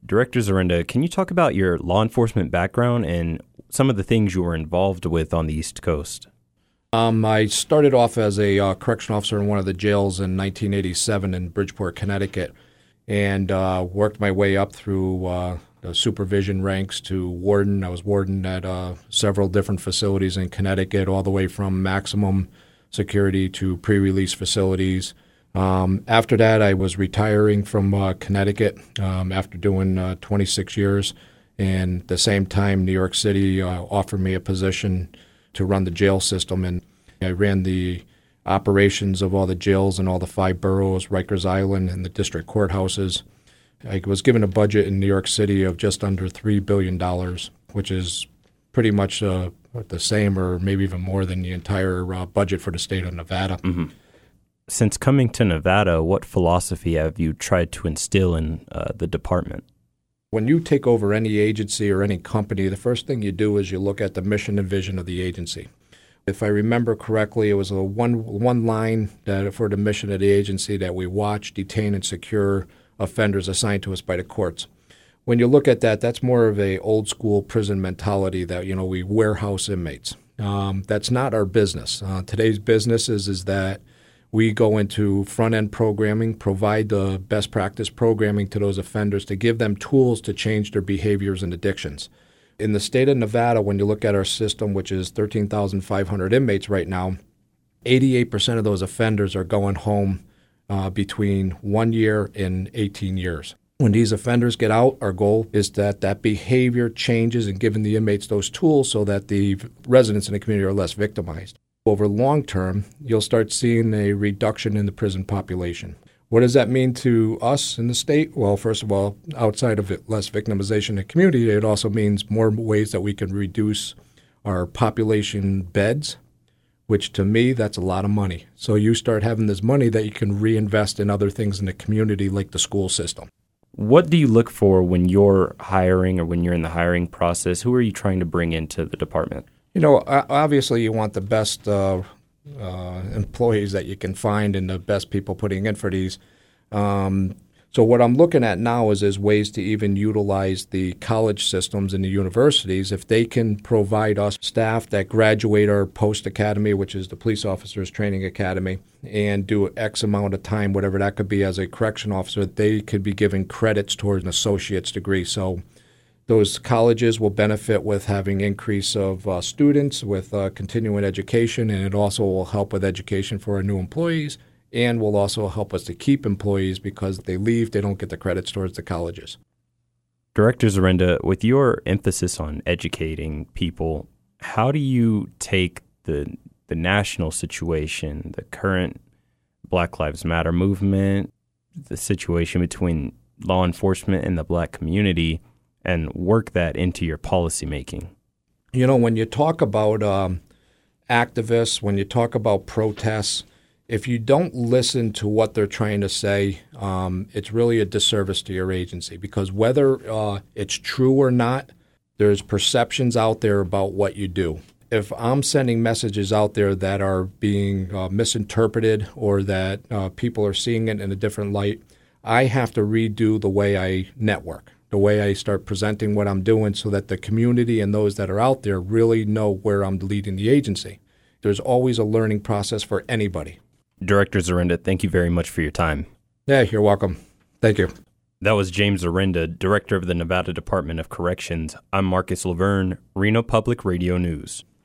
Director Zarenda, can you talk about your law enforcement background and some of the things you were involved with on the East Coast? I started off as a correction officer in one of the jails in 1987 in Bridgeport, Connecticut, and worked my way up through the supervision ranks to warden. I was warden at several different facilities in Connecticut, all the way from maximum security to pre-release facilities. After that, I was retiring from Connecticut after doing 26 years. And at the same time, New York City offered me a position to run the jail system. And I ran the operations of all the jails in all the 5 boroughs, Rikers Island, and the district courthouses. I was given a budget in New York City of just under $3 billion, which is pretty much the same or maybe even more than the entire budget for the state of Nevada. Mm-hmm. Since coming to Nevada, what philosophy have you tried to instill in the department? When you take over any agency or any company, the first thing you do is you look at the mission and vision of the agency. If I remember correctly, it was a one line that for the mission of the agency that we watch, detain, and secure offenders assigned to us by the courts. When you look at that, that's more of a old school prison mentality that, we warehouse inmates. That's not our business. Today's business is that we go into front-end programming, provide the best practice programming to those offenders to give them tools to change their behaviors and addictions. In the state of Nevada, when you look at our system, which is 13,500 inmates right now, 88% of those offenders are going home between 1 year and 18 years. When these offenders get out, our goal is that behavior changes and giving the inmates those tools so that the residents in the community are less victimized. Over long term, you'll start seeing a reduction in the prison population. What does that mean to us in the state? Well, first of all, outside of less victimization in the community, it also means more ways that we can reduce our population beds, which to me, that's a lot of money. So you start having this money that you can reinvest in other things in the community like the school system. What do you look for when you're hiring or when you're in the hiring process? Who are you trying to bring into the department? Obviously you want the best employees that you can find and the best people putting in for these. So what I'm looking at now is ways to even utilize the college systems and the universities. If they can provide us staff that graduate our post-academy, which is the Police Officers Training Academy, and do X amount of time, whatever that could be as a correction officer, they could be given credits towards an associate's degree. So those colleges will benefit with having increase of students with continuing education, and it also will help with education for our new employees and will also help us to keep employees because if they leave, they don't get the credits towards the colleges. Director Zarenda, with your emphasis on educating people, how do you take the national situation, the current Black Lives Matter movement, the situation between law enforcement and the Black community, and work that into your policy making? When you talk about activists, when you talk about protests, if you don't listen to what they're trying to say, it's really a disservice to your agency because whether it's true or not, there's perceptions out there about what you do. If I'm sending messages out there that are being misinterpreted or that people are seeing it in a different light, I have to redo the way I network, the way I start presenting what I'm doing so that the community and those that are out there really know where I'm leading the agency. There's always a learning process for anybody. Director Zarenda, thank you very much for your time. Yeah, you're welcome. Thank you. That was James Zarenda, Director of the Nevada Department of Corrections. I'm Marcus Laverne, Reno Public Radio News.